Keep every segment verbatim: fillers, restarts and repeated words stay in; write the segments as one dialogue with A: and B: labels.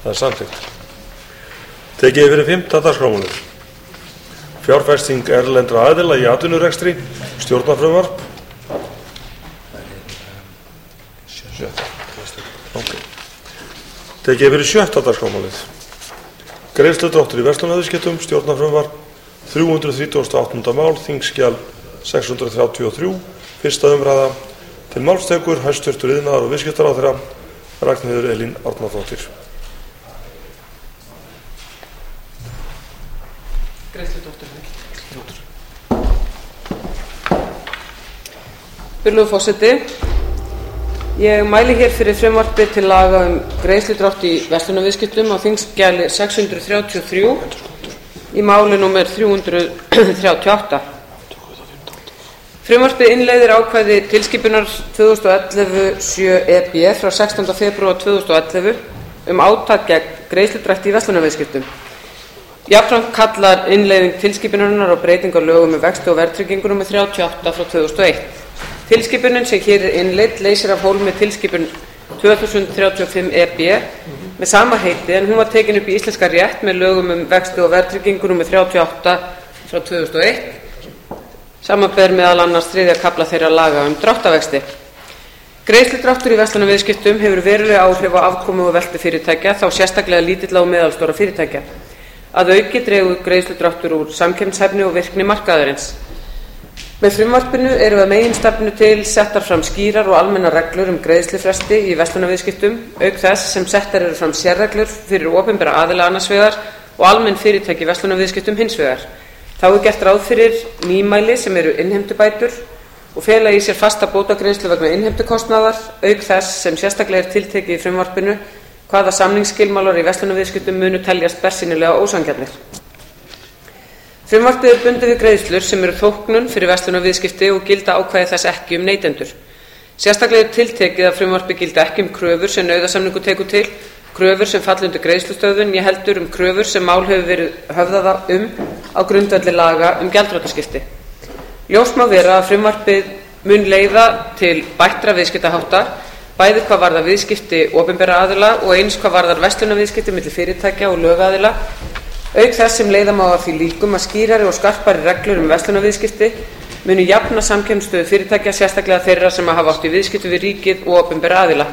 A: Það er samþykkt. Tekið fyrir fimmta dagskrármálið. Fjárfesting erlendra aðila í atvinnurekstri, stjórnarfrumvarp. Okay. Tekið fyrir sjötta dagskrármálið. Greiðsludráttur í verslunarviðskiptum, stjórnarfrumvarp, þrjú hundruð þrítugasta og áttunda mál, þingskjal sex hundruð þrjátíu og þrjú, fyrsta umræða. Til málstekur hæstvirtur iðnaðar- og viðskiptaráðherra Ragnheiður Elín Árnadóttir.
B: Virðulegur forseti, ég mæli hér fyrir frumvarpi til laga um greiðsludrátt í verslunarviðskiptum á þingskjali sex hundruð þrjátíu og þrjú í máli númer þrjú hundruð þrjátíu og átta. Frumvarpið innleiðir ákvæði tilskipunar tvö þúsund og ellefu sjö E B frá sextánda febrúar tvö þúsund og ellefu um átak gegn greiðsludrætti í verslunarviðskiptum. Jafnframt kallar innleiðing tilskipunarinnar á breytingu á lögum um vexti og verðtryggingu númer þrjátíu og átta frá tvö þúsund og eitt. Tilskipunin sem hér er innleidd leysir af hólmi tilskipun tvö þúsund þrjátíu og fimm E B með sama heiti en hún var tekin upp í íslenska rétt með lögum um vexti og verðtryggingu númer þrjátíu og átta frá tvö þúsund og eitt. Samanber meðal annars þriðja kafla þeirra laga um dráttarvexti. Greiðsludráttur í verslunarviðskiptum hefur verulega áhrif á afkomu og veltu fyrirtækja, þá sérstaklega lítilla og meðalstóra fyrirtækja. Að auki dregur greiðsludráttur úr samkeppnishæfni og virkni markaðarins. Með frumvarpinu eru að meginstefnu til settar fram skýrar og almennar reglur um greiðslufresti í verslunarviðskiptum, auk þess sem settar eru fram sérreglur fyrir opinbera aðila annars vegar og almenn fyrirtæki í verslunarviðskiptum hins vegar. Þá er gert ráð fyrir nýmæli sem eru innheimtubætur og fela í sér fasta bótagreiðslu vegna innheimtukostnaðar, auk þess sem sérstaklega er tiltekið í frumvarpinu hvaða samningsskilmálar í verslunarviðskiptum munu teljast bersýnilega ósanngjarnir. Frumvarpið er bundið við greiðslur sem eru þóknun fyrir verslunarviðskipti og gilda ákvæði þess ekki um neytendur. Sérstaklega er tiltekið að frumvarpið gilda ekki um kröfur sem nauðasamningur tekur til, kröfur sem falla undir greiðslustöðvun, né heldur um kröfur sem mál hefur verið höfðaða um á grundvelli laga um gjaldþrotaskipti. Ljóst má vera að frumvarpið mun leiða til bættra viðskiptahátta, bæði hvað varðar viðskipti opinberra aðila og eins hvað varðar verslunarviðskipti milli fyrirtækja og lögaðila, auk þess sem leiða má að því líkum að skýrari og skarpari reglur um verslunarviðskipti munu jafna samkeppnisstöðu fyrirtækja, sérstaklega þeirra sem hafa átt í viðskipti við ríkið og opinberra aðila.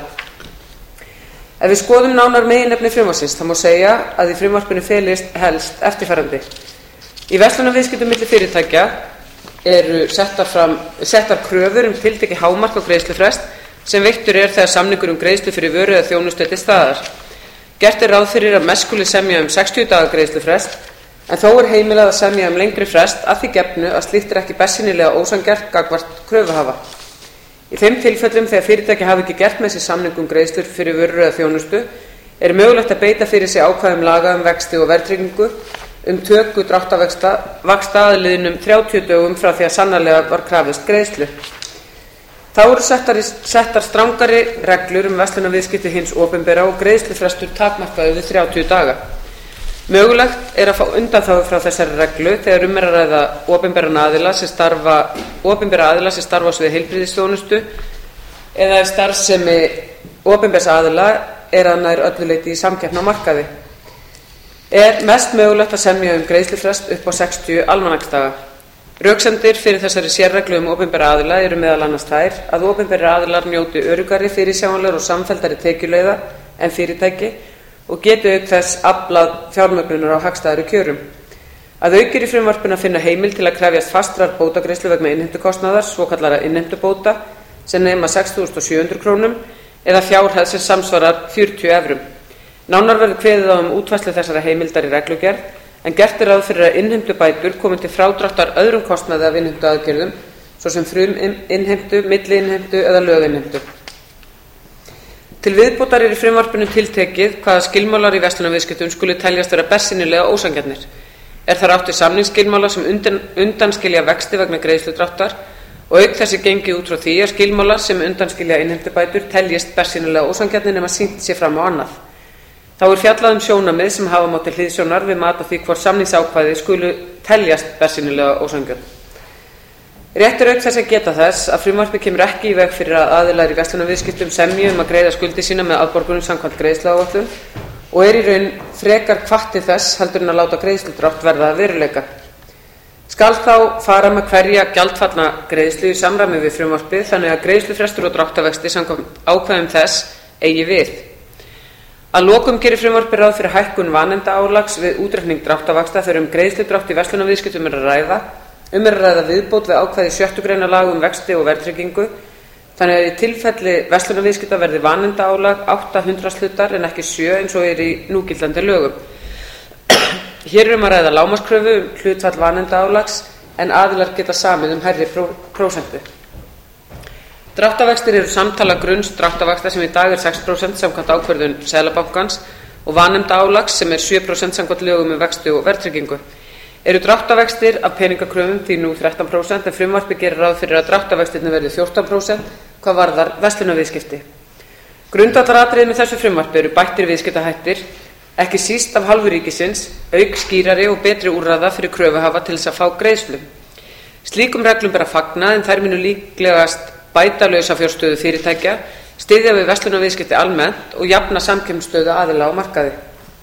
B: Ef við skoðum nánar meginefni frumvarpsins þá má segja að í frumvarpinu felist helst eftirfarandi. Í verslunarviðskiptum milli fyrirtækja eru settar, fram, settar kröfur um tiltekið hámark á greiðslufrest sem veittur er þegar samningur um greiðslu fyrir vöru eða þjónustu er til staðar. Gert er ráð fyrir að mest skuli semja um sextíu daga greiðslufrest, en þó er heimilað að semja um lengri frest að því gefnu að slíkt er ekki bersýnilega ósanngjarnt gagnvart kröfuhafa. Í þeim tilfellum þegar fyrirtæki hafi ekki gert með sér samning um greiðslur fyrir vörur eða þjónustu er mögulegt að beita fyrir sig ákvæðum laga um vexti og verðtryggingu um töku dráttarvaxta að liðnum þrjátíu dögum frá því að sannarlega var krafist greiðslu. Þá eru settar, settar strangari reglur um verslunarviðskipti hins opinbera og greiðslufrestur takmarkaður við þrjátíu daga. Mögulegt er að fá undanþágu frá þessari reglu þegar um er að ræða opinbera aðila sem starfa, opinbera aðila sem starfa á sviði heilbrigðisþjónustu eða ef starfsemi opinbers aðila er að nær öllu leyti í samkeppni á markaði. Er mest mögulegt að semja um greiðslufrest upp á sextíu almanaksdaga. Röksemdir fyrir þessari sérreglu um opinbera aðila eru meðal annars þær að opinbera aðilar njóti öruggari, fyrirsjáanlegar og samfelldari tekjuleiða en fyrirtæki og geti auk þess aflað fjármögnunar á hagstæðari kjörum. Að auki er í frumvarpinu að finna heimild til að krefjast fastrar bótagreiðslu vegna innheimtukostnaðar, svokallara innheimtubóta, sem nema sex þúsund sjö hundruð krónum eða fjárhæð sem samsvarar fjörutíu evrum. Nánar verður kveðið á um útfærslu þessara heimildar í reglugerð, en gert er ráð fyrir að innheimtubætur komi til frádráttar öðrum kostnaði af innheimtuaðgerðum, svo sem fruminnheimtu, milliinnheimtu eða löginnheimtu. Til viðbótar er í frumvarpinu tiltekið hvaða skilmálar í verslunarviðskiptum skuli teljast vera bersýnilega ósanngjarnir. Er þar átt við samningsskilmála sem undan, undanskilja vexti vegna greiðsludráttar og auk þessi gengi út frá því að skilmálar sem undanskilja innheimtubætur teljist bersýnilega ósanngjarnir nema sýnt sé fram á annað. Þá er fjallað um sjónarmið sem hafa má til hliðsjónar við mat á því hvort samningsákvæði skulu teljast bersýnilega ósanngjörn. Rétt er auk þess að geta þess að frumvarpið kemur ekki í veg fyrir að aðilar í verslunarviðskiptum semji um að greiða skuldir sína með afborgunum samkvæmt greiðsluáætlun og er í raun frekar hvatt til þess heldur en að láta greiðsludrátt verða að veruleika. Skal þá fara með hverja gjaldfallna greiðslu í samræmi við frumvarpið þannig að greiðslufrestur og dráttarvextir samkvæmt ákvæðum þess eigi við. Að lokum gerir frumvarpið ráð fyrir hækkun vanefndaálags við útreikning dráttarvaxta þegar um greiðsludrátt í verslunarviðskiptum er að ræða. Um er að ræða viðbót við ákvæði sjöttu grein laga um vexti og verðtryggingu, þannig að í tilfelli verslunarviðskipta verði vanefndaálag átta hundraðshlutar en ekki sjö eins og er í núgildandi lögum. Hér er um að ræða lágmarkskröfu um hlutfall vanefndaálags en aðilar geta samið um hærri pró prósentu. Dráttarvextir eru samtala grunns dráttarvaxta sem í dag er sex prósent samkvæmt ákvörðun Seðlabankans og vanefndaálags sem er sjö prósent samkvæmt lögum um vexti og verðtryggingu. Eru dráttarvextir af peningakröfum því nú þrettán prósent en frumvarpið gerir ráð fyrir að dráttarvextirnir verði fjórtán prósent hvað varðar verslunarviðskipti. Grundvallaratriði með þessu frumvarpi eru bættir viðskiptahættir, ekki síst af hálfu ríkisins, auk skýrari og betri úrræða fyrir kröfuhafa til þess að fá greiðslu. Slíkum reglum ber að fagna en þær munu líklegast bæta lausafjárstöðu fyrirtækja, styðja við verslunarviðskipti almennt og jafna samkeppnisstöðu aðila á markaði.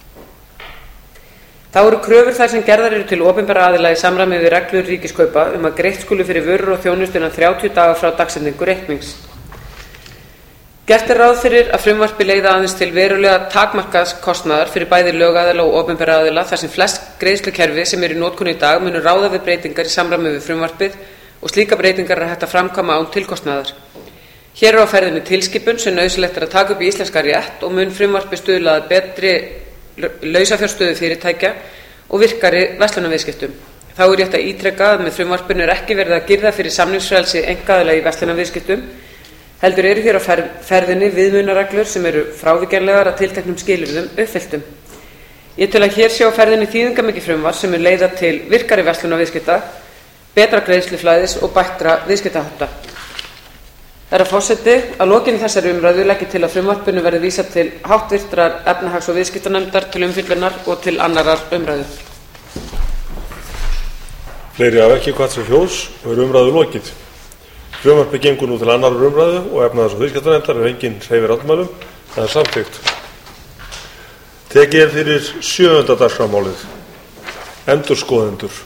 B: Þá eru kröfur þær sem gerðar eru til opinberra aðila í samræmi við reglur ríkiskaupa um að greitt skuli fyrir vörur og þjónustu innan þrjátíu daga frá dagsetningu reiknings. Gert er ráð fyrir að frumvarpi leiða aðeins til verulega takmarkaðs kostnaðar fyrir bæði lögaðila og opinberra aðila þar sem flest greiðslukerfi sem eru í notkun í dag munu ráða við breytingar í samræmi við frumvarpið og slíka breytingar er hægt að framkvæma án tilkostnaðar. Hér er á ferðinni tilskipun sem nauðsynlegt er að taka upp í íslenska rétt og mun frumvarpið stuðla að betri lausafjárstöðu fyrirtækja og virkari verslunarviðskiptum. Þá er rétt að ítreka að með frumvarpinu er ekki verið að girða fyrir samningsfrelsi einkaaðila í verslunarviðskiptum, heldur eru hér á ferðinni viðmiðunarreglur sem eru frávíkjanlegar að tilteknum skilyrðum uppfylltum. Ég tel að hér sé á ferðinni þýðingarmikið frumvarp sem mun leiða til virkari verslunarviðskipta, betra greiðsluflæðis og bættra viðskiptahátta. Herra forseti, að lokinni þessari umræðu legg ég til að frumvarpinu verði vísað til háttvirtrar efnahags- og viðskiptanefndar til umfjöllunar og til annarrar umræðu.
A: Fleiri hafa ekki hvatt sér hljóðs og er umræðu lokið. Frumvarpið gengur nú til annarrar umræðu og efnahags- og viðskiptanefndar er enginn hreyfir andmælum, það er samþykkt. Tekið er fyrir sjöunda dagskrármálið, endurskoðendur.